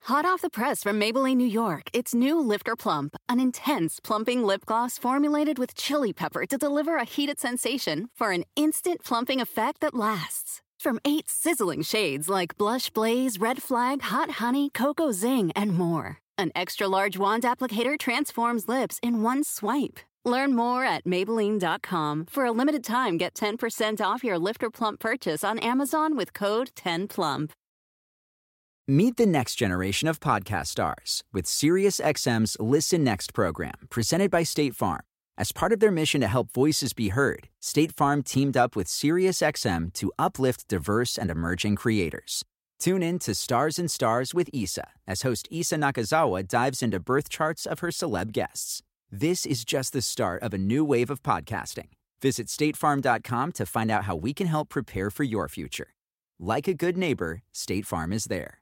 Hot off the press from Maybelline, New York, it's new Lifter Plump, an intense plumping lip gloss formulated with chili pepper to deliver a heated sensation for an instant plumping effect that lasts. From 8 sizzling shades like Blush Blaze, Red Flag, Hot Honey, Cocoa Zing, and more. An extra-large wand applicator transforms lips in one swipe. Learn more at Maybelline.com. For a limited time, get 10% off your Lifter Plump purchase on Amazon with code 10PLUMP. Meet the next generation of podcast stars with SiriusXM's Listen Next program, presented by State Farm. As part of their mission to help voices be heard, State Farm teamed up with SiriusXM to uplift diverse and emerging creators. Tune in to Stars and Stars with Issa, as host Issa Nakazawa dives into birth charts of her celeb guests. This is just the start of a new wave of podcasting. Visit statefarm.com to find out how we can help prepare for your future. Like a good neighbor, State Farm is there.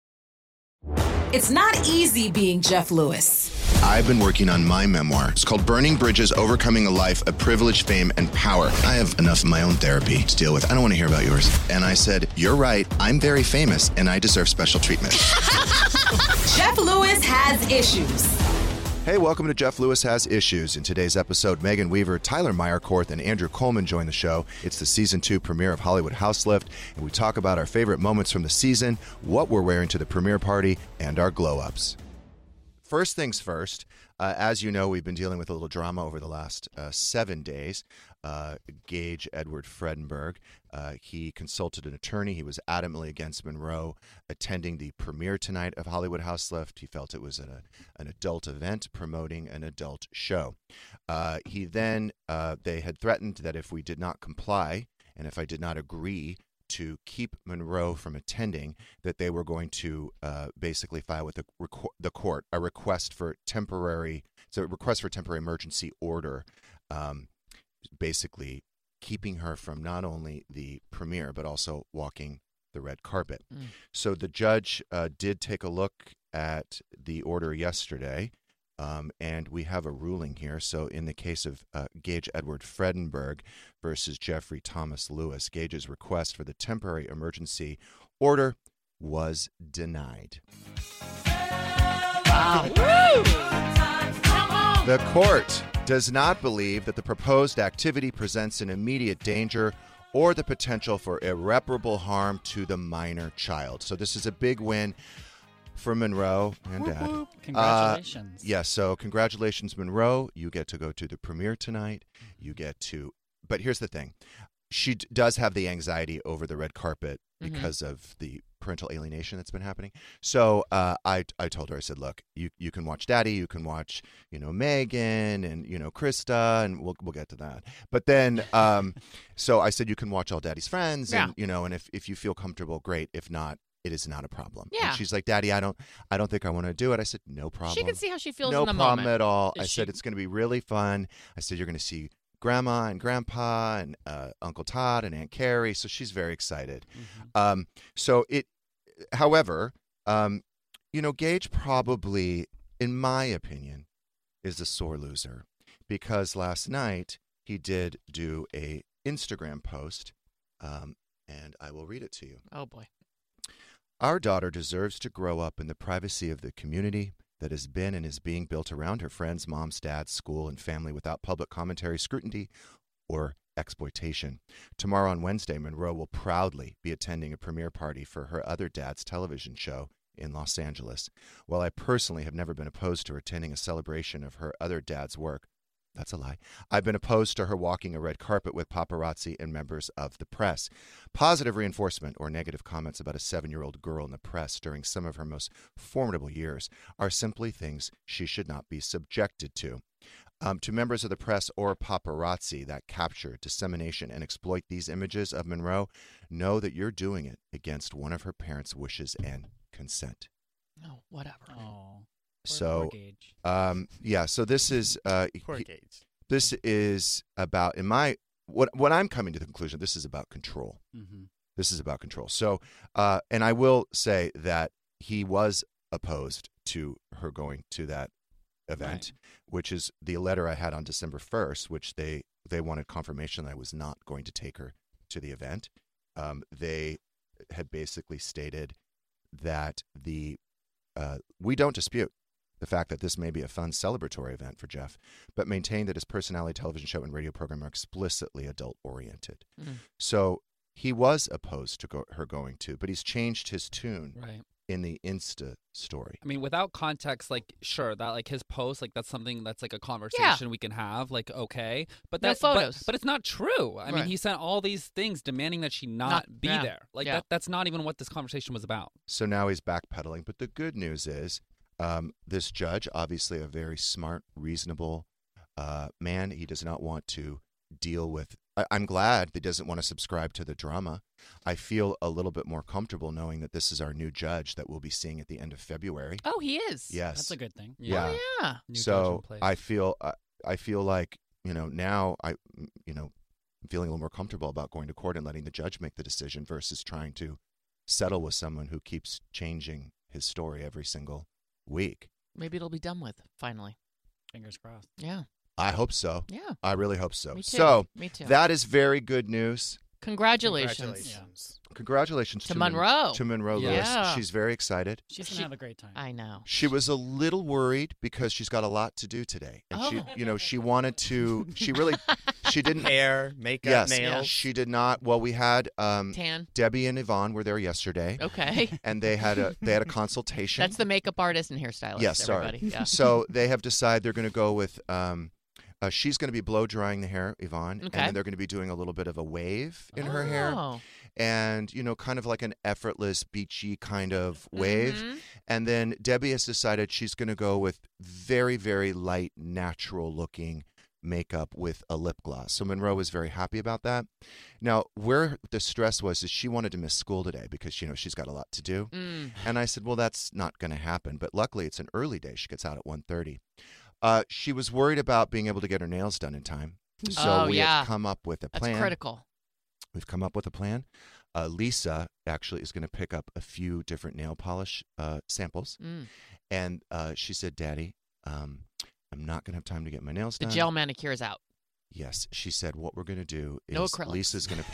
It's not easy being Jeff Lewis. I've been working on my memoir. It's called Burning Bridges, Overcoming a Life of Privilege, Fame, and Power. I have enough of my own therapy to deal with. I don't want to hear about yours. And I said, you're right. I'm very famous, and I deserve special treatment. Jeff Lewis has issues. Hey, welcome to Jeff Lewis Has Issues. In today's episode, Megan Weaver, Tyler Meyerkorth, and Andrew Coleman join the show. It's the Season 2 premiere of Hollywood Houselift, and we talk about our favorite moments from the season, what we're wearing to the premiere party, and our glow-ups. First things first, as you know, we've been dealing with a little drama over the last 7 days. Gage Edward Fredenberg, he consulted an attorney. He was adamantly against Monroe attending the premiere tonight of Hollywood Houselift. He felt it was an adult event promoting an adult show. He then, they had threatened that if we did not comply and if I did not agree to keep Monroe from attending, that they were going to basically file with the court a request for temporary emergency order, basically keeping her from not only the premiere but also walking the red carpet. So the judge did take a look at the order yesterday, and we have a ruling here. So in the case of Gage Edward Fredenberg versus Jeffrey Thomas Lewis, Gage's request for the temporary emergency order was denied. Wow. The court does not believe that the proposed activity presents an immediate danger or the potential for irreparable harm to the minor child. So this is a big win for Monroe and Dad. Whoop. Congratulations. Yes, so congratulations, Monroe. You get to go to the premiere tonight. But here's the thing. She does have the anxiety over the red carpet because of the parental alienation that's been happening. So I told her, I said, look, you can watch Daddy, you can watch, Megan and, Krista, and we'll get to that. But then, so I said, you can watch all Daddy's friends and, and if you feel comfortable, great. If not, it is not a problem. Yeah. And she's like, Daddy, I don't think I want to do it. I said, no problem. She can see how she feels no in the problem moment. at all. Is I said, it's going to be really fun. I said, you're going to see Grandma and Grandpa and Uncle Todd and Aunt Carrie. So she's very excited. However, Gage probably, in my opinion, is a sore loser because last night he did do a Instagram post, and I will read it to you. Oh, boy. Our daughter deserves to grow up in the privacy of the community that has been and is being built around her friends, moms, dads, school, and family without public commentary, scrutiny, or exploitation. Tomorrow on Wednesday, Monroe will proudly be attending a premiere party for her other dad's television show in Los Angeles. While I personally have never been opposed to her attending a celebration of her other dad's work, that's a lie. I've been opposed to her walking a red carpet with paparazzi and members of the press. Positive reinforcement or negative comments about a 7-year-old girl in the press during some of her most formidable years are simply things she should not be subjected to. To members of the press or paparazzi that capture, dissemination, and exploit these images of Monroe, know that you're doing it against one of her parents' wishes and consent. Oh, whatever. Oh. So, poor Gage. So this is Poor Gage. this is about what I'm coming to the conclusion. This is about control. Mm-hmm. This is about control. So, and I will say that he was opposed to her going to that event, which is the letter I had on December 1st, which they wanted confirmation that I was not going to take her to the event. They had basically stated that the we don't dispute the fact that this may be a fun celebratory event for Jeff, but maintain that his personality, television show, and radio program are explicitly adult-oriented. So he was opposed to her going to, but he's changed his tune in the Insta story. I mean, without context, like, sure, that, like, his post, like, that's something that's, like, a conversation we can have, like, okay. But that's photos. But it's not true. I mean, he sent all these things demanding that she not be there. Like, that's not even what this conversation was about. So now he's backpedaling. But the good news is this judge, obviously a very smart, reasonable man, he does not want to deal with. I'm glad he doesn't want to subscribe to the drama. I feel a little bit more comfortable knowing that this is our new judge that we'll be seeing at the end of February. Oh, he is. Yes, that's a good thing. Yeah. Oh, yeah. New so I feel like now I'm feeling a little more comfortable about going to court and letting the judge make the decision versus trying to settle with someone who keeps changing his story every single week. Maybe it'll be done with finally. Fingers crossed. Yeah. I hope so. Yeah. I really hope so. Me too. So Me too. that is very good news. Congratulations. Congratulations to Monroe. To Monroe Lewis. She's very excited. She's going to have a great time. I know. She was a little worried because she's got a lot to do today. And she wanted to, she didn't. Hair, makeup, nails. Yes, she did not. Well, we had Tan. Debbie and Yvonne were there yesterday. Okay. And they had a consultation. That's the makeup artist and hairstylist. Yes, everybody. sorry. Yeah. So they have decided they're going to go with, she's going to be blow drying the hair, Yvonne. Okay. And then they're going to be doing a little bit of a wave in her hair. And, kind of like an effortless, beachy kind of wave. Mm-hmm. And then Debbie has decided she's going to go with very, very light, natural-looking makeup with a lip gloss. So Monroe was very happy about that. Now, where the stress was is she wanted to miss school today because, she's got a lot to do. And I said, well, that's not going to happen. But luckily, it's an early day. She gets out at 1:30. She was worried about being able to get her nails done in time. So we have come up with a plan. That's critical. We've come up with a plan. Lisa actually is going to pick up a few different nail polish samples. And she said, Daddy, I'm not going to have time to get my nails done. The gel manicure is out. Yes. She said, what we're going to do is no acrylics. Lisa's going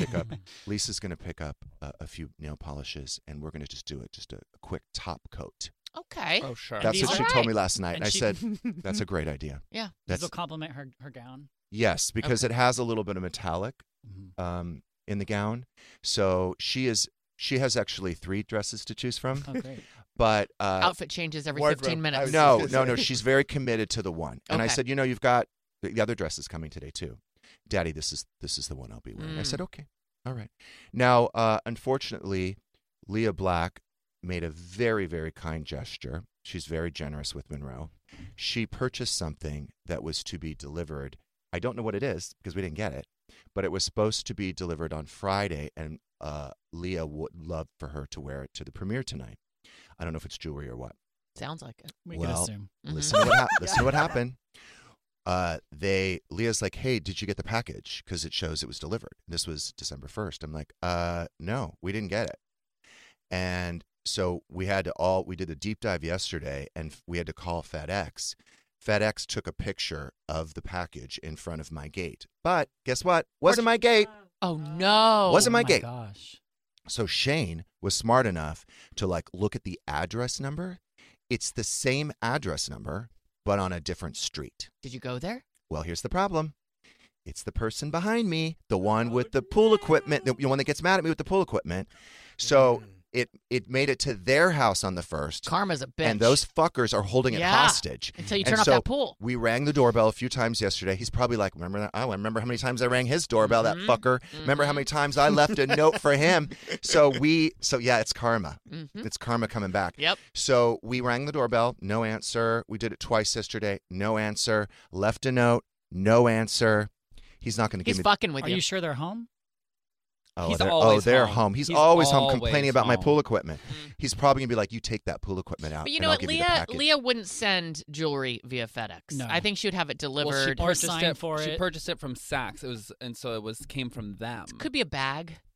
to pick up a few nail polishes, and we're going to just do a quick top coat. Okay. Oh, sure. That's what she told me last night. And I said, that's a great idea. Yeah. This will complement her gown? Yes, because it has a little bit of metallic in the gown. So she has actually 3 dresses to choose from. Oh, great. But outfit changes every 15 minutes. No. She's very committed to the one. And I said, you've got the other dress is coming today too. Daddy, this is the one I'll be wearing. I said, okay, all right. Now, unfortunately, Leah Black made a very, very kind gesture. She's very generous with Monroe. She purchased something that was to be delivered. I don't know what it is because we didn't get it, but it was supposed to be delivered on Friday, and Leah would love for her to wear it to the premiere tonight. I don't know if it's jewelry or what. Sounds like it. We can assume. Listen to what happened. Leah's like, hey, did you get the package? Because it shows it was delivered. This was December 1st. I'm like, no, we didn't get it. And so we did a deep dive yesterday, and we had to call FedEx. FedEx took a picture of the package in front of my gate. But guess what? Wasn't my gate. Oh, no. Wasn't my gate. Gosh. So Shane was smart enough to look at the address number. It's the same address number, but on a different street. Did you go there? Well, here's the problem. It's the person behind me, the one with the pool equipment, the one that gets mad at me with the pool equipment. So it made it to their house on the 1st. Karma's a bitch. And those fuckers are holding it hostage. Until you turn off that pool. We rang the doorbell a few times yesterday. He's probably like, remember that? Oh, I remember how many times I rang his doorbell, that fucker. Remember how many times I left a note for him. So it's karma. It's karma coming back. Yep. So we rang the doorbell, no answer. We did it twice yesterday, no answer. Left a note, no answer. He's not going to give me. He's fucking with you. Are you sure they're home? They're home. He's always home complaining about my home. pool equipment. He's probably going to be like, you take that pool equipment out. But you and know I'll what? give you the package. Leah wouldn't send jewelry via FedEx. No. I think she would have it delivered. Well, she purchased or it. She purchased it from Saks. It came from them. Could be a bag.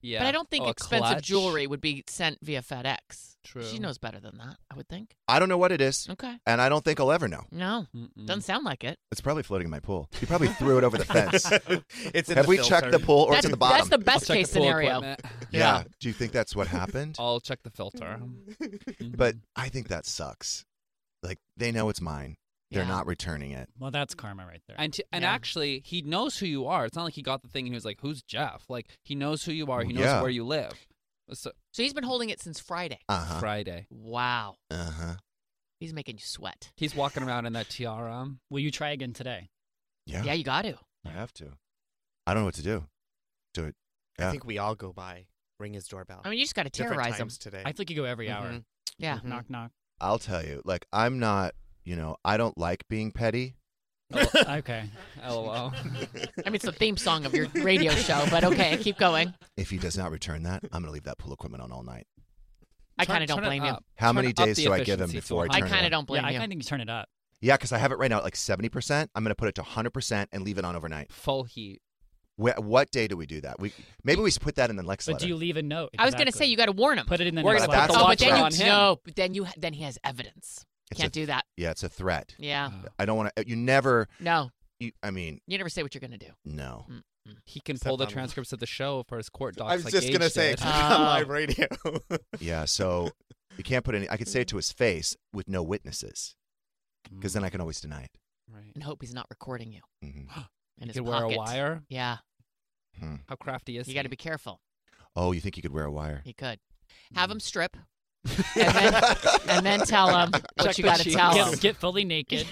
Yeah. But I don't think a expensive clutch. jewelry would be sent via FedEx. True. She knows better than that, I would think. I don't know what it is, Okay. and I don't think I'll ever know. No, Mm-mm. doesn't sound like it. It's probably floating in my pool. He probably threw it over the fence. It's in Have the we filter. checked the pool, or it's That's, at the bottom? that's the I'll best check case the pool scenario. equipment. Yeah. Do you think that's what happened? I'll check the filter. But I think that sucks. Like, they know it's mine. They're Yeah. not returning it. Well, that's karma right there. And Yeah. actually, he knows who you are. It's not like he got the thing and he was like, "Who's Jeff?" Like, he knows who you are. He knows Yeah. where you live. So, So he's been holding it since Friday. Uh-huh. Friday, Wow. Uh-huh. He's making you sweat. he's walking around in that tiara. Will you try again today? Yeah. Yeah, you got to. I have to. I don't know what to do. Do it. I Yeah. think we all go by, ring his doorbell. I mean, you just got to Different terrorize him. times today. I think you go every hour. Mhm. Yeah. Mhm. Knock, knock. I'll tell you, like, I'm not, I don't like being petty. Okay. LOL. I mean, it's the theme song of your radio show, but okay, keep going. If he does not return that, I'm going to leave that pool equipment on all night. I kind of don't Turn it blame you. up. How Turn many up days the do I give him efficiency to before I 100. I turn kind it of on? don't blame Yeah, I you. kind of think you turn it up. Yeah, because I have it right now at like 70%. I'm going to put it to 100% and leave it on overnight. Full heat. What day do we do that? Maybe we should put that in the Lex But letter. do you leave a note? I was going to say Exactly. you got to warn him. Put it in the We're next gonna That's put the Oh, a but then watch you on him. no, but then he has evidence. It's Can't do that. Yeah, it's a threat. Yeah. I don't want to. You never. No, I mean, you never say what you're going to do. no. He can Except pull the on- transcripts of the show for his court docs. I was like just Gage gonna say did. it's on Oh. live radio. Yeah, so you can't put any. I could say it to his face with no witnesses, because then I can always deny it. Right. And hope he's not recording you Mhm. in his You could pocket. wear a wire. Yeah, Hmm. How crafty is you he? got to be careful. Oh, you think you could wear a wire? He could have him strip, and then tell him what Check you the got to sheets. tell him. Get fully naked.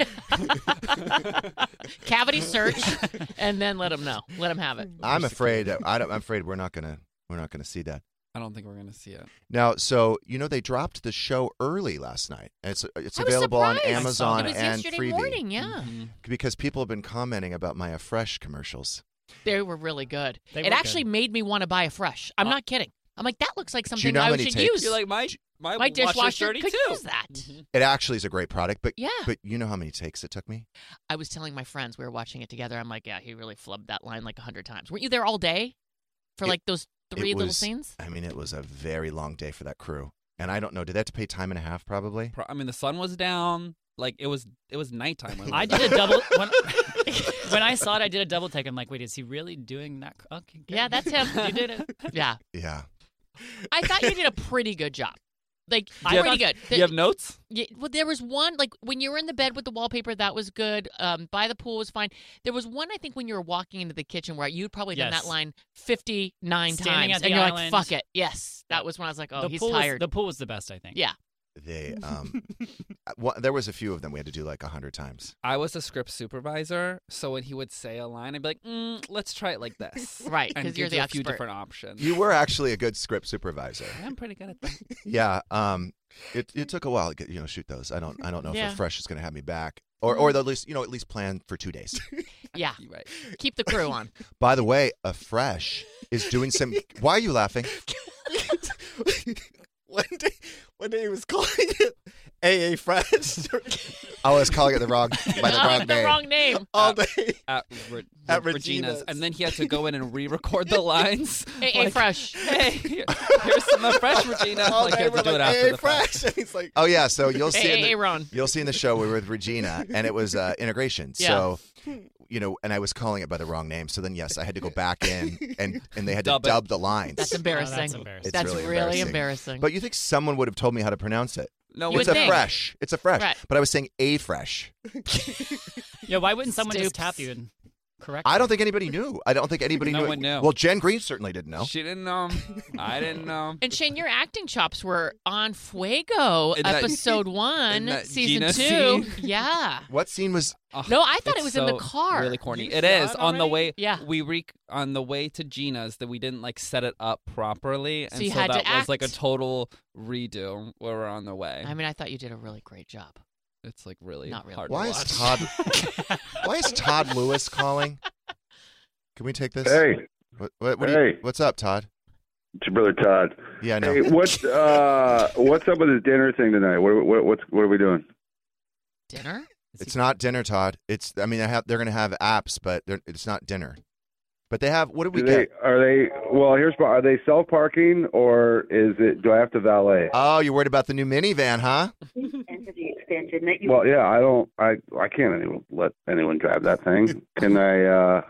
Cavity search, and then let him know. Let him have it. I'm afraid. I'm afraid we're not gonna see that. I don't think we're gonna see it. Now, so they dropped the show early last night. It's I was available on surprised. Amazon It was and yesterday Freevee morning. Yeah, Mhm. because people have been commenting about my Afresh commercials. they were really good. They It were actually made me want to buy a Fresh. I'm not kidding. I'm like, that looks like Do you something know how I many should takes? use. You're like my My dishwasher dirty could too. use that. Mhm. It actually is a great product, but Yeah. but you know how many takes it took me? I was telling my friends, we were watching it together. I'm like, yeah, he really flubbed that line like 100 times. Weren't you there all day for like those three It little was- scenes? I mean, it was a very long day for that crew, and I don't know. Did they have to pay time and a half? Probably. I mean, the sun was down. Like it was nighttime. When we I were did there. a double when I saw it. I did a double take. I'm like, wait, is he really doing that? Okay, good. Yeah, that's him. You did it. Yeah. Yeah. I thought you did a pretty good job. Like, Do you have- pretty good. You have notes? Yeah, well, there was one, like, when you were in the bed with the wallpaper, that was good. By the pool was fine. There was one, I think, when you were walking into the kitchen where you'd probably done Yes. that line 59 Standing times. at And the you're island. like, fuck it. Yes. That was when I was like, oh, the he's pool tired. the pool was the best, I think. Yeah. They there was a few of them we had to do like 100 times. I was a script supervisor, so when he would say a line, I'd be like, let's try it like this. Right, And 'cause you're give the you a few expert. different options. You were actually a good script supervisor. I'm pretty good at that. Yeah. It took a while to get, shoot those. I don't know Yeah. if Fresh is going to have me back, or at least plan for 2 days. Yeah. You're right. Keep the crew on. By the way, Fresh is doing some. Why are you laughing? One day he was calling it AA Fresh I was calling it by the wrong the name. wrong name. all day. At At Regina's. Regina's. And then he had to go in and re-record the lines. AA Fresh. Hey, here's some Fresh Regina. All Like, day you have we're to do it like, after AA the fact. Fresh. And he's like, Oh yeah, so you'll see. AA Ron. You'll see in the show we were with Regina, and it was integration. Yeah. So, and I was calling it by the wrong name. So then, yes, I had to go back in, and they had to Dub it. dub the lines. That's embarrassing. that's embarrassing. It's That's really really embarrassing. embarrassing. But you think someone would have told me how to pronounce it? No, You It's would a think. fresh. It's a fresh. Right. But I was saying a fresh. Yeah, why wouldn't someone just Stoops. tap you and correct? I don't think anybody knew. I don't think anybody No knew. one knew. Well, Jen Green certainly didn't know. She didn't know. I didn't know. And Shane, your acting chops were on fuego. In that- episode 1, in that season Gina 2. scene? Yeah. What scene was? Oh, No, I thought it it's was in the so car. Really corny. You It saw is it on the already? way. Yeah. On the way to Gina's that we didn't set it up properly, and So you had to that was like a act. total redo where we're on the way. I mean, I thought you did a really great job. It's really Not really. hard Why to is watch. Todd? Why is Todd Lewis calling? Can we take this? Hey, What Hey. what's up, Todd? it's your brother Todd. Yeah, I know. Hey, what's up with this dinner thing tonight? What are we doing? Dinner? It's not dinner, Todd. They're going to have apps, but it's not dinner. But they have. What did we get? Are they self-parking or do I have to valet? Oh, you're worried about the new minivan, huh? Well, yeah, I can't let anyone drive that thing. Can I?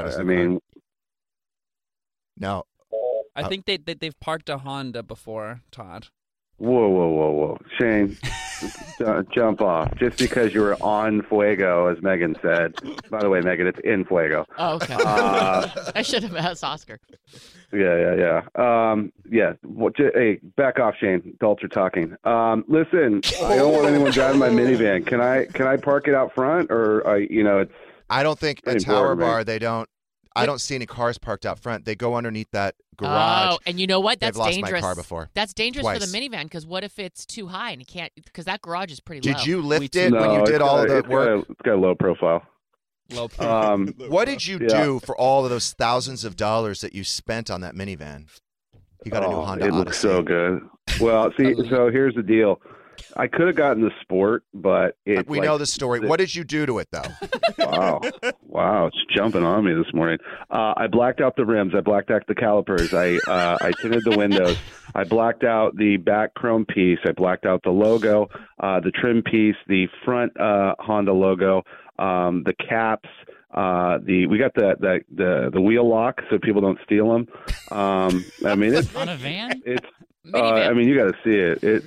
No. I think they've parked a Honda before, Todd. Whoa. Shane, jump off. Just because you were on Fuego, as Megan said. By the way, Megan, it's in Fuego. Oh, okay. I should have asked Oscar. Yeah. Hey, back off, Shane. Adults are talking. Listen, I don't want anyone driving my minivan. Can I park it out front, or it's? I don't think at Tower Bar they don't. I don't see any cars parked out front. They go underneath that garage. Oh, and you know what? That's They've dangerous. Lost my car before. That's dangerous Twice. for the minivan, because what if it's too high and you can't? Because that garage is pretty low. Did you lift it when you did all the work? It's got a low profile. Low profile. What did you do for all of those thousands of dollars that you spent on that minivan? You got a new Honda Odyssey. It looks so good. Well, see, so here's the deal. I could have gotten the Sport, but we know the story. What did you do to it, though? Wow, it's jumping on me this morning. I blacked out the rims. I blacked out the calipers. I tinted the windows. I blacked out the back chrome piece. I blacked out the logo, the trim piece, the front Honda logo, the caps. We got the wheel lock so people don't steal them. It's on a van. It's. You got to see it.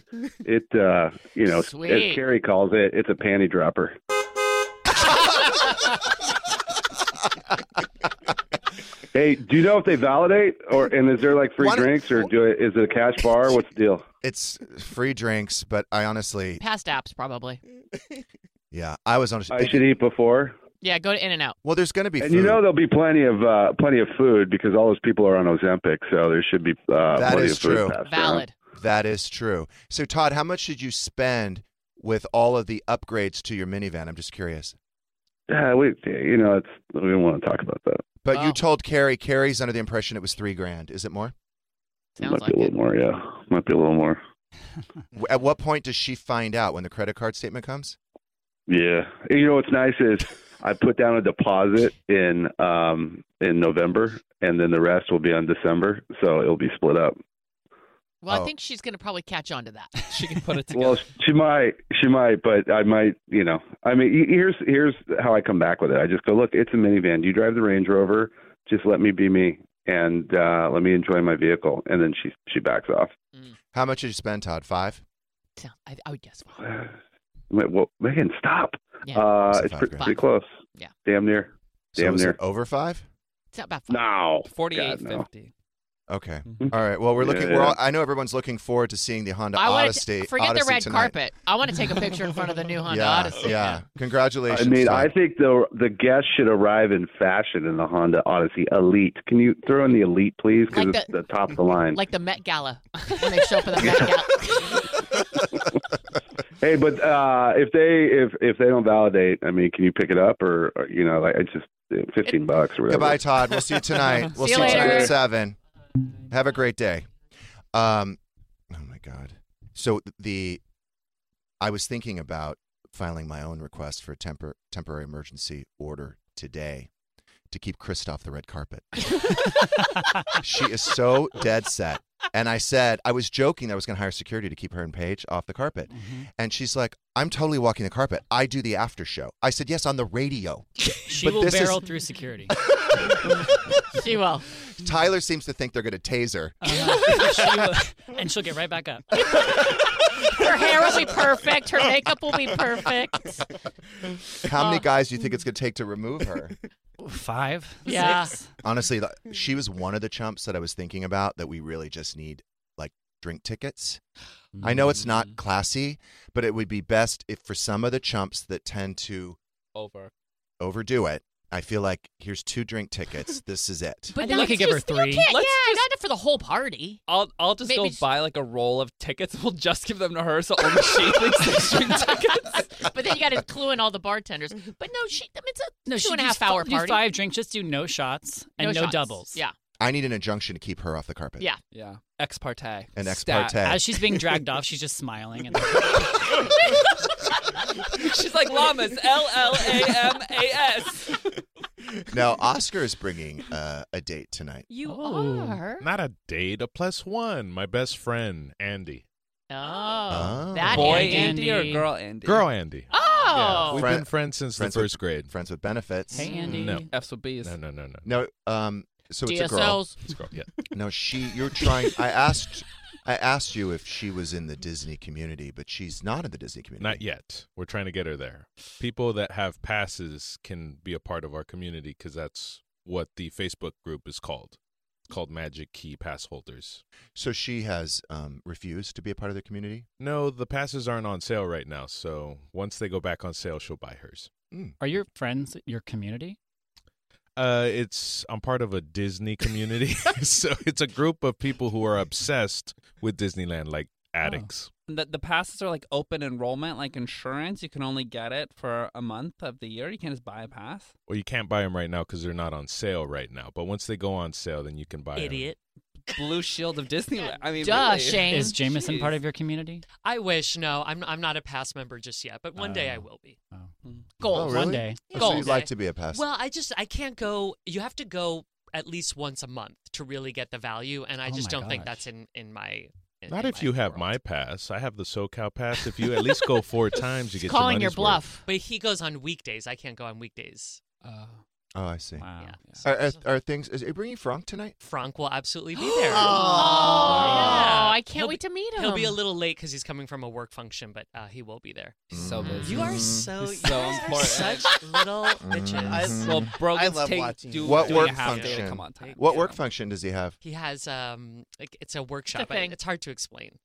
As Carrie calls it, it's a panty dropper. Hey, do you know if they validate, and is there like free drinks, or is it a cash bar? What's the deal? It's free drinks, but I honestly past apps probably. Yeah, I was on. I should eat before. Yeah, go to In-N-Out. Well, there's going to be food. And there'll be plenty of food because all those people are on Ozempic, so there should be plenty of food. Valid. That is true. So, Todd, how much did you spend with all of the upgrades to your minivan? I'm just curious. Yeah, we don't want to talk about that. But you told Carrie's under the impression it was $3,000. Is it more? Sounds Might be a little more, yeah. Might be a little more. At what point does she find out? When the credit card statement comes? Yeah. What's nice is I put down a deposit in November, and then the rest will be on December, so it'll be split up. Well, I think she's going to probably catch on to that. She can put it together. Well, she might, but I might, here's how I come back with it. I just go, look, it's a minivan. You drive the Range Rover. Just let me be me, and let me enjoy my vehicle. And then she backs off. How much did you spend, Todd? $5? I would guess 5. Well, Megan, stop. Yeah. It's pretty close. Yeah. Damn near. So is it over 5? It's about 5. No. $48.50. Okay. All right. Well, we're looking. I know everyone's looking forward to seeing the Honda Odyssey. Forget the red tonight. carpet. I want to take a picture in front of the new Honda Odyssey. Yeah. Congratulations. I think the guests should arrive in fashion in the Honda Odyssey Elite. Can you throw in the Elite, please? Because it's the top of the line. Like the Met Gala when they show up for the Met Gala. Hey, but if they don't validate, can you pick it up or it's just $15 or whatever. Goodbye, Todd. We'll see you tonight. We'll see you tonight at 7. Have a great day. Oh my God. So I was thinking about filing my own request for a temporary emergency order today to keep Krista off the red carpet. She is so dead set. And I said, I was joking that I was going to hire security to keep her and Paige off the carpet. Mm-hmm. And she's like, I'm totally walking the carpet. I do the after show. I said, yes, on the radio. She will barrel through security. She will. Tyler seems to think they're going to tase her. And she'll get right back up. Her hair will be perfect. Her makeup will be perfect. How many guys do you think it's going to take to remove her? 5, yeah. 6. Honestly, she was one of the chumps that I was thinking about that we really just need, like, drink tickets. I know it's not classy, but it would be best if for some of the chumps that tend to overdo it, I feel like here's 2 drink tickets. This is it. But I could give her 3. Not for the whole party. I'll just go buy like a roll of tickets. We'll just give them to her, so only she thinks there's drink tickets. But then you got to clue in all the bartenders. But no, it's a 2.5 hour party. Do 5 drinks. Just do no shots and no doubles. Yeah. I need an injunction to keep her off the carpet. Yeah. Yeah. Ex parte. An ex parte. As she's being dragged off, she's just smiling. And she's like llamas. LLAMAS. Now, Oscar is bringing a date tonight. You are? Not a date, a +1. My best friend, Andy. Oh. That Boy Andy. Andy or girl Andy? Girl Andy. Oh. Yeah, we've been friends since the first grade. Friends with benefits. Hey, Andy. No. F's with B's. No. No, so it's a girl. DSLs. It's a girl, yeah. No, you're trying. I asked you if she was in the Disney community, but she's not in the Disney community. Not yet. We're trying to get her there. People that have passes can be a part of our community because that's what the Facebook group is called. It's called Magic Key Pass Holders. So she has refused to be a part of the community? No, the passes aren't on sale right now. So once they go back on sale, she'll buy hers. Are your friends your community? I'm part of a Disney community. So it's a group of people who are obsessed with Disneyland, like addicts. The passes are like open enrollment, like insurance. You can only get it for a month of the year. You can't just buy a pass. Well, you can't buy them right now because they're not on sale right now. But once they go on sale, then you can buy them. Idiot. Blue Shield of Disneyland. I mean, Duh, really. Shane. Is Jameson Jeez. part of your community? I wish. No, I'm not a pass member just yet, but one day I will be. Goals. Oh, really? One day. So Goals. you'd like to be a pass? Well, I can't go. You have to go at least once a month to really get the value, and I Oh just my don't think gosh. that's in my. Not in if you have world. my pass. I have the SoCal pass. If you at least go 4 times, you get Calling your money's bluff. But he goes on weekdays. I can't go on weekdays. Oh, I see. Wow. Yeah. Are things? Are you bringing Frank tonight? Frank will absolutely be there. Oh, I can't He'll wait to meet him. He'll be a little late because he's coming from a work function, but he will be there. So busy. You are so He's so you guys are important. such little bitches. Well, bro, I let's love take watching do you. What doing work a half day to function? come on time. What work function does he have? He has it's a workshop. thing. It's hard to explain.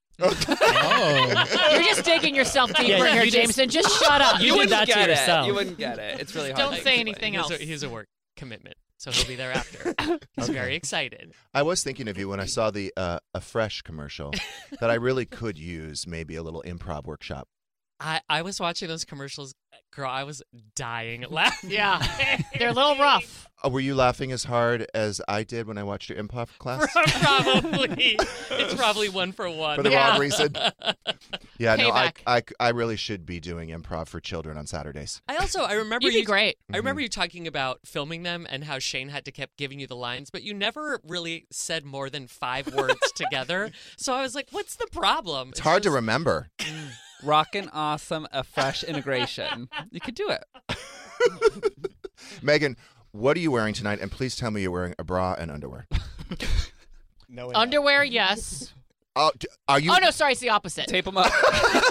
You're just digging yourself deeper Yeah, here, you just- Jameson. Just shut up. You did that to get yourself. It. You wouldn't get it. It's really hard. Don't to say explain. anything else. He's a work commitment, so he'll be there after. He's very excited. I was thinking of you when I saw the a Fresh commercial that I really could use maybe a little improv workshop. I was watching those commercials, girl. I was dying laughing. Yeah, they're a little rough. Were you laughing as hard as I did when I watched your improv class? Probably. It's probably 1 for 1. For the wrong reason. Yeah, no, Payback. I really should be doing improv for children on Saturdays. I remember You'd be great. I remember you talking about filming them and how Shane had to keep giving you the lines, but you never really said more than 5 words together. So I was like, what's the problem? It's hard to remember. Rockin' awesome, a fresh integration. You could do it. Megan, what are you wearing tonight? And please tell me you're wearing a bra and underwear. No, Underwear, yes. Oh, are you? Oh no, sorry, it's the opposite. Tape them up.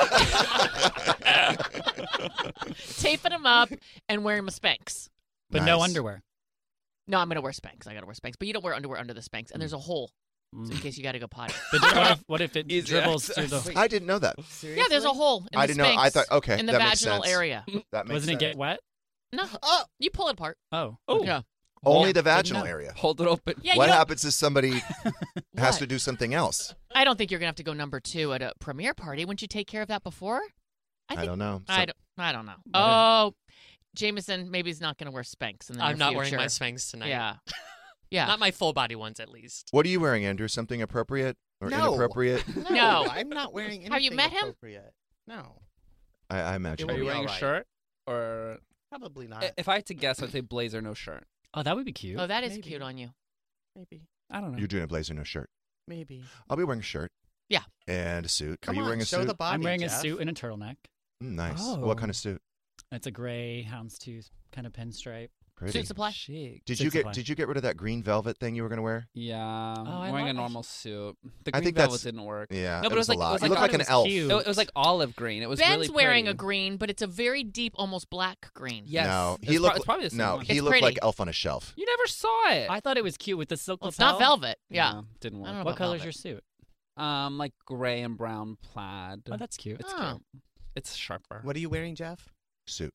Taping them up and wearing my Spanx. But no Nice. underwear. No, I'm gonna wear Spanx. I gotta wear Spanx, but you don't wear underwear under the Spanx, and there's a hole, so in case you gotta go potty. But what if it Easy dribbles access. through the... I didn't know that. Yeah, there's a hole in I the didn't know. Spanx I thought, okay, in the that makes vaginal sense. area. That makes Doesn't it sense. get wet? No, you pull it apart. Oh. Yeah. Only the Good vaginal enough. area. Hold it open. Yeah, What you don't- happens if somebody has What? to do something else? I don't think you're gonna have to go number 2 at a premiere party. Wouldn't you take care of that before? I don't know. I don't know. Oh, Jameson maybe he's not gonna wear Spanx in the I'm near not wearing future. my Spanx tonight. Yeah. Yeah. Not my full body ones, at least. What are you wearing, Andrew? Something appropriate or No. inappropriate? No. I'm not wearing anything Have you met him? appropriate. No, I imagine. Are you be wearing all a right. shirt? Or probably not. if I had to guess, I'd say blazer, no shirt. Oh, that would be cute. Oh, that is Maybe. cute on you. Maybe, I don't know. You're doing a blazer, no shirt. maybe. I'll be wearing a shirt. Yeah. And a suit. Come are you on, wearing a show suit? the body. I'm wearing Jeff. a suit and a turtleneck. Nice. Oh. What kind of suit? It's a gray houndstooth kind of pinstripe. Pretty. Suit supply. Chic. Did Suit you get supply. Did you get rid of that green velvet thing you were going to wear? Yeah, I I'm wearing a like- normal suit. The I green think velvet that's- didn't work. Yeah. No, but it was a like- lot. it was you like- look I like thought an it was elf. cute. It was like olive green. It was Ben's really wearing pretty. a green, but it's a very deep, almost black green. Yes. No, It's he pro- looked. it's probably the same no, one. he It's looked pretty. like Elf on a Shelf. You never saw it. I thought it was cute with the silk Well, it's lapel. not velvet. Yeah. No, didn't I work. don't know What about color's velvet. your suit? Like gray and brown plaid. Oh, that's cute. It's Oh. cute. It's sharper. What are you wearing, Jeff? Suit.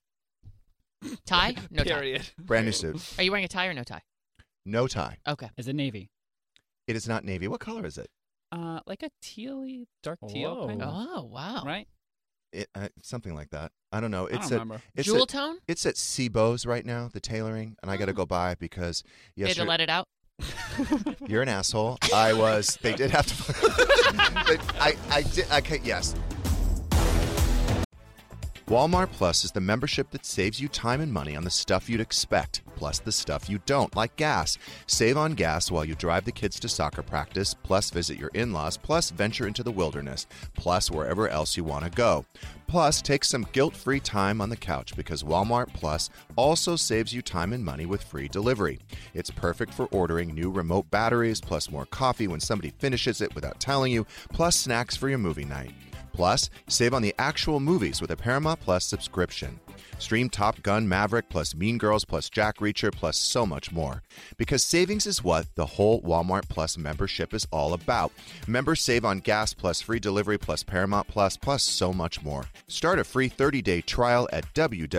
Tie? No tie. Period. Brand new suit. Are you wearing a tie or no tie? No tie. Okay. Is it navy? It is not navy. What color is it? Like a tealy, dark teal Whoa. kind of. Oh, wow. Right? Something like that. I don't know. I It's don't at remember. it's Jewel at, tone? it's at Seabo's right now, the tailoring, and I got to go by because They had to yesterday let it out? you're an asshole. I was. They did have to. I did. Okay. Yes. Walmart Plus is the membership that saves you time and money on the stuff you'd expect, plus the stuff you don't, like gas. Save on gas while you drive the kids to soccer practice, plus visit your in-laws, plus venture into the wilderness, plus wherever else you want to go. Plus, take some guilt-free time on the couch because Walmart Plus also saves you time and money with free delivery. It's perfect for ordering new remote batteries, plus more coffee when somebody finishes it without telling you, plus snacks for your movie night. Plus, save on the actual movies with a Paramount Plus subscription. Stream Top Gun Maverick plus Mean Girls plus Jack Reacher plus so much more. Because savings is what the whole Walmart Plus membership is all about. Members save on gas plus free delivery plus Paramount Plus so much more. Start a free 30-day trial at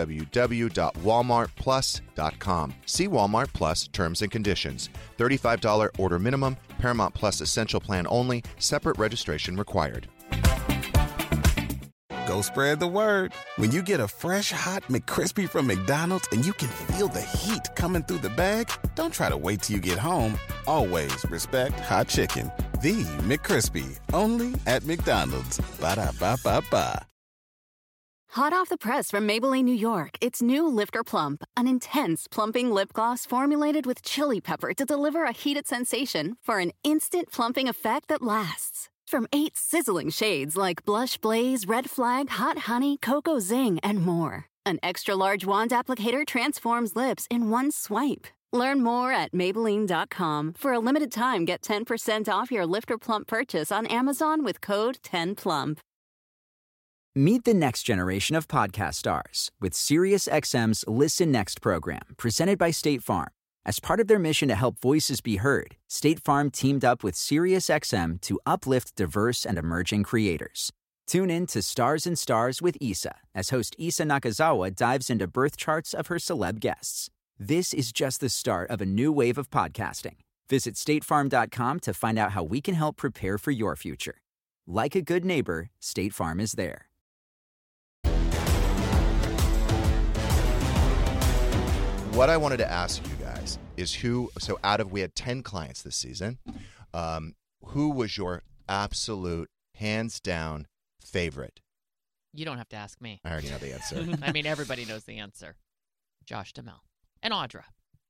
www.walmartplus.com. See Walmart Plus terms and conditions. $35 order minimum, Paramount Plus Essential Plan only, separate registration required. Go spread the word. When you get a fresh, hot McCrispy from McDonald's and you can feel the heat coming through the bag, don't try to wait till you get home. Always respect hot chicken. The McCrispy, only at McDonald's. Ba-da-ba-ba-ba. Hot off the press from Maybelline, New York, it's new Lifter Plump, an intense plumping lip gloss formulated with chili pepper to deliver a heated sensation for an instant plumping effect that lasts. From 8 sizzling shades like Blush Blaze, Red Flag, Hot Honey, Cocoa Zing, and more. An extra-large wand applicator transforms lips in one swipe. Learn more at Maybelline.com. For a limited time, get 10% off your Lifter Plump purchase on Amazon with code 10PLUMP. Meet the next generation of podcast stars with SiriusXM's Listen Next program, presented by State Farm. As part of their mission to help voices be heard, State Farm teamed up with SiriusXM to uplift diverse and emerging creators. Tune in to Stars and Stars with Issa, as host Issa Nakazawa dives into birth charts of her celeb guests. This is just the start of a new wave of podcasting. Visit statefarm.com to find out how we can help prepare for your future. Like a good neighbor, State Farm is there. What I wanted to ask you guys is we had 10 clients this season. Who was your absolute, hands down favorite? You don't have to ask me. I already know the answer. I mean, everybody knows the answer. Josh Duhamel. And Audra.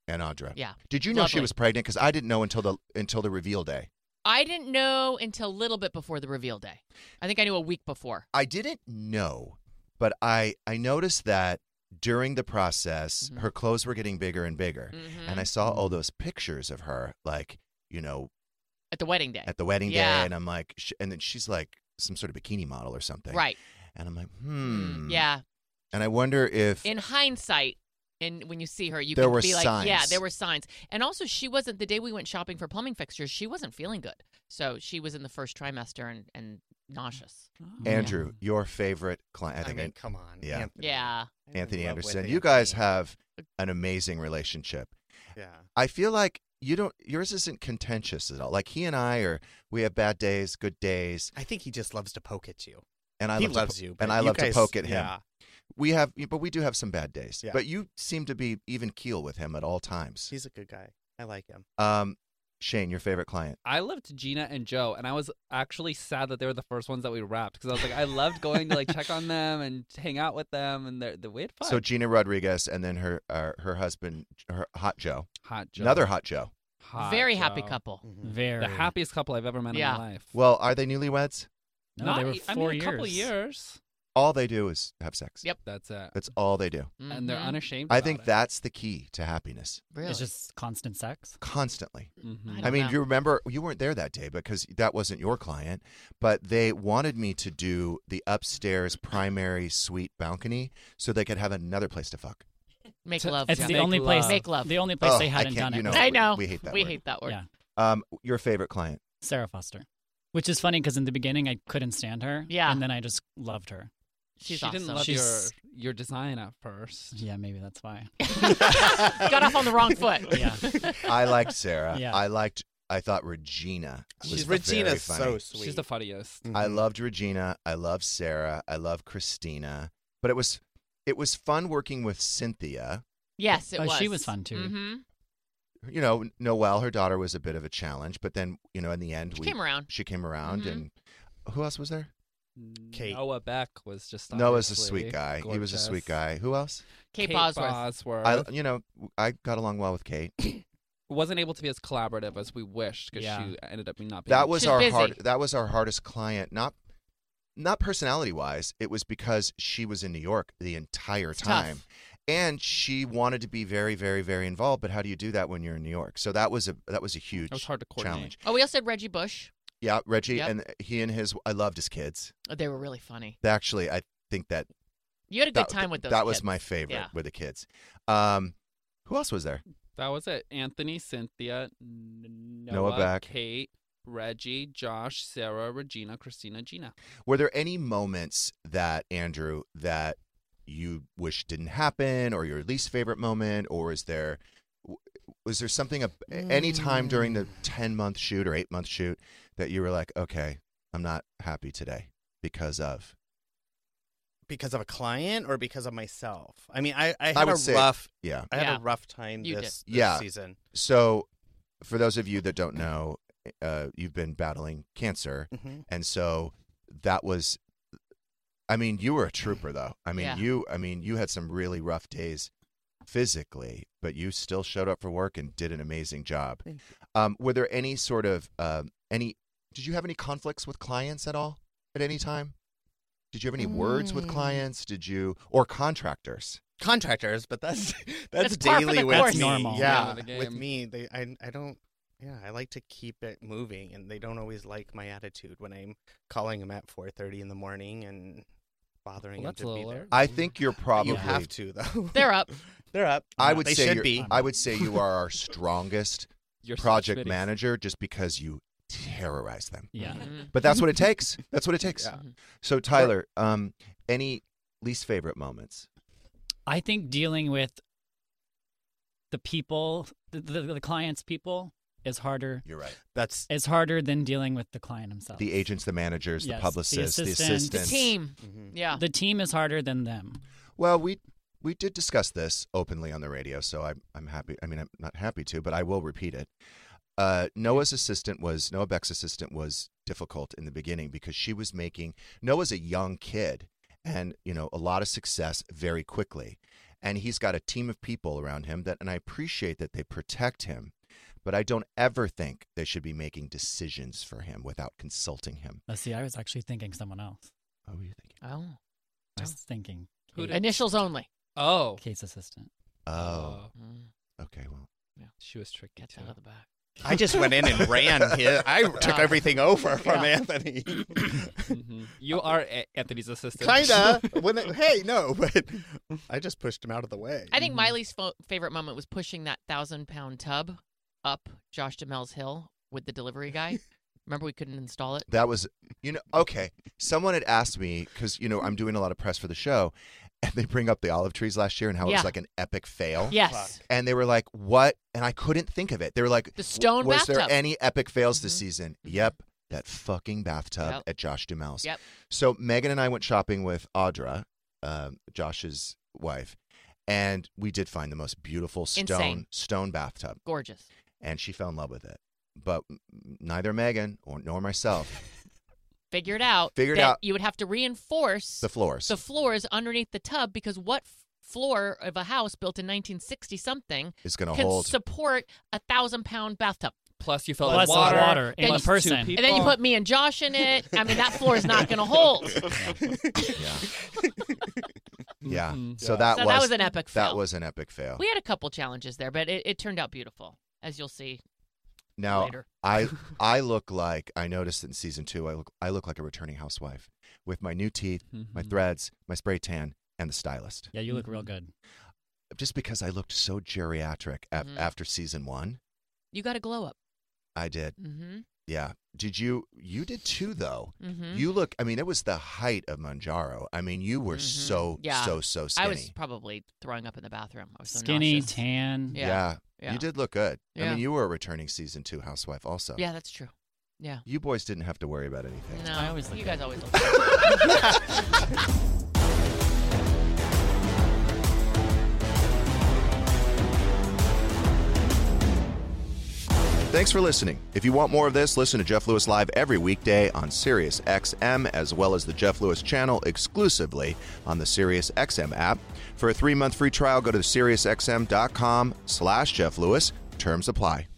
Yeah. Did you know she was pregnant? Because I didn't know until the reveal day. I didn't know until a little bit before the reveal day. I think I knew a week before. I didn't know, but I noticed that during the process, her clothes were getting bigger and bigger. And I saw all those pictures of her, like, at the wedding day. Yeah. And I'm like, and then she's like some sort of bikini model or something. Right. And I'm like, Yeah. And I wonder if, in hindsight, and when you see her, you there can were be like, signs. yeah, there were signs. And also, she wasn't, the day we went shopping for plumbing fixtures, she wasn't feeling good. So she was in the first trimester and nauseous. Andrew, your favorite client. I mean, come on. Yeah. Anthony Anderson. You guys have an amazing relationship. Yeah. I feel like yours isn't contentious at all. Like he and we have bad days, good days. I think he just loves to poke at you. And he loves you. And I love to poke at him. Yeah. But we do have some bad days. Yeah. But you seem to be even keel with him at all times. He's a good guy. I like him. Shane, your favorite client? I loved Gina and Joe, and I was actually sad that they were the first ones that we wrapped because I was like, I loved going to like check on them and hang out with them, and we had fun. So Gina Rodriguez and then her husband, Hot Joe. Hot Joe. Another Hot Joe. Very happy couple. Very. The happiest couple I've ever met in my life. Well, are they newlyweds? No, they were 4 years. A couple years. All they do is have sex. Yep. That's it. That's all they do. And they're unashamed I about think it. that's the key to happiness. Really? It's just constant sex. Constantly. I mean, know. you remember, you weren't there that day because that wasn't your client, but they wanted me to do the upstairs primary suite balcony so they could have another place to fuck. Make love. It's John. the only place. Make love. The only place they hadn't done it. I know. We hate that We word. hate that word. Yeah. Your favorite client? Sarah Foster. Which is funny because in the beginning I couldn't stand her. Yeah. And then I just loved her. She's she awesome. didn't love your design at first. Yeah, maybe that's why. Got off on the wrong foot. Yeah. I liked Sarah. Yeah. I thought Regina was Regina's very funny. so sweet. She's the funniest. I loved Regina. I loved Sarah. I loved Christina. But it was fun working with Cynthia. Yes, it was. She was fun too. Mm-hmm. Noelle, her daughter, was a bit of a challenge, but then, in the end, She came around. She came around, Mhm. and who else was there? Kate. Noah Beck was just Noah's a obviously sweet guy. He was a gorgeous. sweet guy. Who else? Kate Bosworth. I got along well with Kate. Wasn't able to be as collaborative as we wished because she ended up not being. That was She's our busy. That was our hardest client. Not personality wise. It was because she was in New York the entire time. Tough. And she wanted to be very, very, very involved. But how do you do that when you're in New York? So that was a huge It was hard to coordinate. challenge. Oh, we also had Reggie Bush. Yeah, Reggie Yep. and he and his. I loved his kids. Oh, they were really funny. Actually, I think that You had a good time with those That was kids. my favorite Yeah. with the kids. Who else was there? That was it. Anthony, Cynthia, Noah Beck. Kate, Reggie, Josh, Sarah, Regina, Christina, Gina. Were there any moments that, Andrew, that you wish didn't happen, or your least favorite moment, or was there something any time during the 10-month shoot or 8-month shoot that you were like, okay, I'm not happy today because of? Because of a client or because of myself? I mean, I had would a say- rough. yeah. I had Yeah. a rough time You this Yeah. season. So, for those of you that don't know, you've been battling cancer, Mhm. and so that was. I mean, you were a trooper, though. I mean, Yeah. you had some really rough days physically, but you still showed up for work and did an amazing job. Were there any sort of Did you have any conflicts with clients at all at any time? Did you have any words with clients? Or contractors? Contractors, but that's That's par for daily the with course. me. Normal. Yeah, Name of the with game. me, I don't. Yeah, I like to keep it moving, and they don't always like my attitude when I'm calling them at 4:30 in the morning and bothering Well, them that's to a be little there. early. I think you're probably. You have to though. They're up. They're up. I would they say should be. I would say you are our strongest Your project Smitty's. manager, just because you terrorize them. Yeah. Mhm. But that's what it takes. That's what it takes. Yeah. So Tyler, any least favorite moments? I think dealing with the people, the client's people, is harder. You're right. That's It's harder than dealing with the client himself. The agents, the managers, Yes, the the publicists, the assistants. assistants. The team. mhm. Yeah. The team is harder than them. Well, we did discuss this openly on the radio, so I'm happy. I mean, I'm not happy to, but I will repeat it. Noah Beck's assistant was difficult in the beginning because she was Noah's a young kid and, a lot of success very quickly. And he's got a team of people around him and I appreciate that they protect him, but I don't ever think they should be making decisions for him without consulting him. Let's see, I was actually thinking someone else. What were you thinking? Oh. I was thinking Who did- Initials only. Oh. Kate's assistant. Oh, Mm. okay. Well, She was tricky Gets too. out of the back. I just went in and ran here. I took everything over from Yeah. Anthony. Mhm. You are Anthony's assistant. Kinda. Hey, no, but I just pushed him out of the way. I think my least favorite moment was pushing that 1,000-pound tub up Josh Duhamel's hill with the delivery guy. Remember we couldn't install it? that was, okay. Someone had asked me, because, I'm doing a lot of press for the show, and they bring up the olive trees last year and how it Yeah. was like an epic fail. Yes. And they were like, what? And I couldn't think of it. They were like, The stone was there bathtub. any epic fails this Mhm. season? Yep. That fucking bathtub Yep. at Josh Duhamel's. Yep. So Megan and I went shopping with Audra, Josh's wife, and we did find the most beautiful Insane. stone bathtub. Gorgeous. And she fell in love with it. But neither Megan nor myself Figured out Figured that out- you would have to reinforce the floors. the floors underneath the tub because what floor of a house built in 1960 something is going to can hold. support a 1,000-pound bathtub? Plus you filled Plus with the water. water and Then the person. Two people. And then you put me and Josh in it. I mean, that floor is not going to hold. Yeah. Mhm. So that was an epic fail. That was an epic fail. We had a couple challenges there, but it turned out beautiful, as you'll see Now later. I look like, I noticed in season 2, I look like a returning housewife with my new teeth, my Mhm. threads, my spray tan, and the stylist. Yeah, you look real good. Just because I looked so geriatric Mhm. after season 1, You got a glow up. I did. Mm-hmm. Yeah. Did you did too, though. Mm-hmm. You look, I mean, it was the height of Manjaro. I mean, you were so Yeah. so skinny. I was probably throwing up in the bathroom. I was so Skinny, nauseous. tan. Yeah. You did look good. I Yeah. mean, you were a returning season 2 housewife also. Yeah, that's true. Yeah. You boys didn't have to worry about anything. No, I always look you good. guys always look good. Thanks for listening. If you want more of this, listen to Jeff Lewis Live every weekday on Sirius XM, as well as the Jeff Lewis channel exclusively on the Sirius XM app. For a 3-month free trial, go to SiriusXM.com/Jeff Lewis. Terms apply.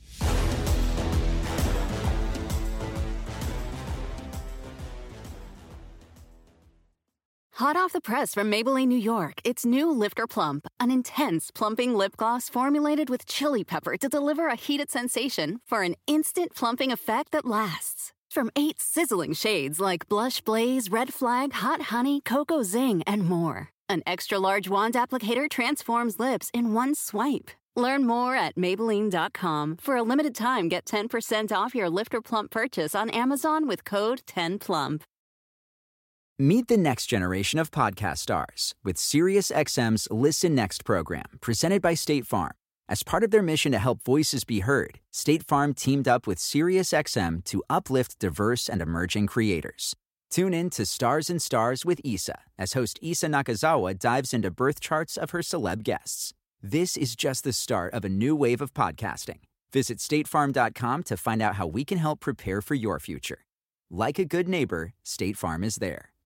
Hot off the press from Maybelline, New York, it's new Lifter Plump, an intense plumping lip gloss formulated with chili pepper to deliver a heated sensation for an instant plumping effect that lasts. From 8 sizzling shades like Blush Blaze, Red Flag, Hot Honey, Cocoa Zing, and more. An extra-large wand applicator transforms lips in one swipe. Learn more at Maybelline.com. For a limited time, get 10% off your Lifter Plump purchase on Amazon with code 10PLUMP. Meet the next generation of podcast stars with SiriusXM's Listen Next program, presented by State Farm. As part of their mission to help voices be heard, State Farm teamed up with SiriusXM to uplift diverse and emerging creators. Tune in to Stars and Stars with Issa, as host Issa Nakazawa dives into birth charts of her celeb guests. This is just the start of a new wave of podcasting. Visit statefarm.com to find out how we can help prepare for your future. Like a good neighbor, State Farm is there.